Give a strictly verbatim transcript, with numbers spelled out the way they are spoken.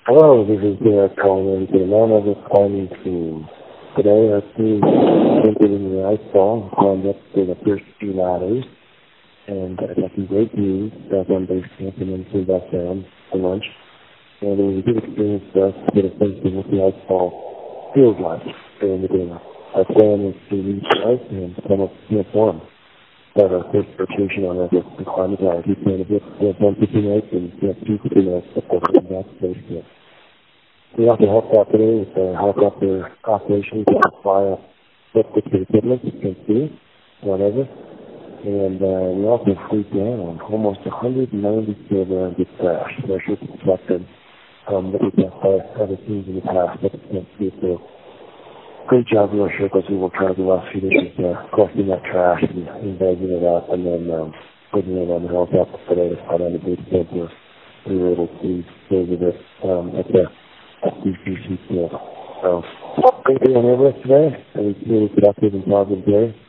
Hello, this is Derek calling in to the Mount Everest climbing team. Today our team entered in the ice ball and climbed up to the first few ladders. And I got some great news back on base camp and then flew back down for lunch. And it was a good experience for us to get a sense of what the ice ball feels like during the day. Our plan is to reach the ice and come up to camp one. Start our first rotation on Everest to climb the tower. Keep playing a bit, camp one fifty nights and camp two fifty nights before we come back to base camp. We also helped out today with the helicopter operations to fly up with the equipment, you can see, whatever. And uh, we also flew down almost one hundred ninety kilograms of trash. That should be reflected um, what we've done by other teams in the past, but it's meant to be so. Great job in our circles. We worked hard the last few days uh, collecting that trash and, and bagging it up and then um, putting it on the helicopter today to fly down the base camp. We were able to visit it um, at the D C C camp. So, great day on Everest today. And it's really productive and positive day.